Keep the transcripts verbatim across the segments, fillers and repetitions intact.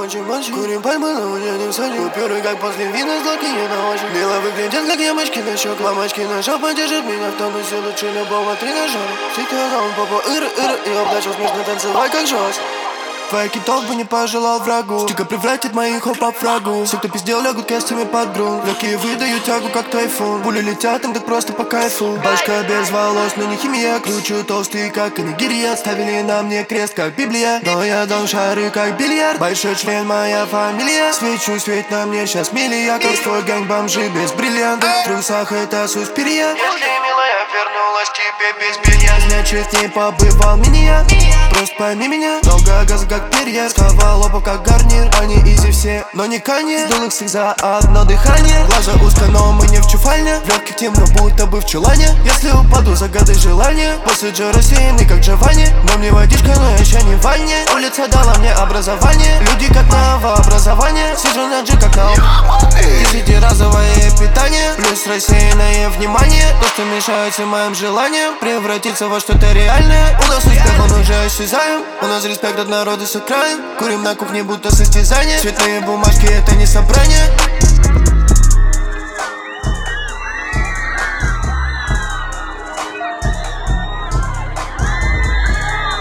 ночи мочи. Курим пальмы, но уедем в саде. Купюры, как после вина, злаки не на очи. Мило выглядят, как ямочки на щеках. Мамочки на шаг поддержит меня в тонусе. Лучше любого тренажера. Всегда он попа, ыр-ыр. И обдачу смешно танцевать, как жёст. Твоя китов бы не пожелал врагу. Стика превратит моих хопа в фрагу. Все, кто пиздел, лягут костями под грунт. Легкие выдают тягу, как тайфун. Пули летят, им так просто по кайфу. Башка без волос, но не химия. Кручу толстый, как анигирия. Ставили на мне крест, как Библия. Но я дал шары, как бильярд. Большой член, моя фамилия. Свечу, свет на мне сейчас милия. Как твой гэнг бомжи без бриллиантов. В трусах это суспирия. Если милая вернулась тебе без белья, значит не побывал меня. Просто пойми меня. Много газа, как перья. Сковал лопов, как гарнир. Они изи все, но не Канье. Сдул их всех за одно дыхание. Глаза узко, но мы не в чуфальне. В легких темно, будто бы в чулане. Если упаду, загадай желание. После же рассеянный, как Джованни. Но мне водичка, но еще не в ванне. Улица дала мне образование. Люди как новообразование. Сижу на джи, как на десятиразовое питание. Плюс рассеянное внимание. То, что мешает всем моим желаниям превратиться во что-то реальное. У нас успех, он уже осязаем. У нас респект от народа с окраин. Курим на кухне, будто состязание. Цветные бумажки, это не собрание.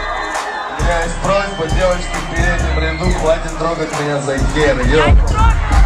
У меня есть просьба, девочки в переднем ряду, хватит трогать меня за хер, ё.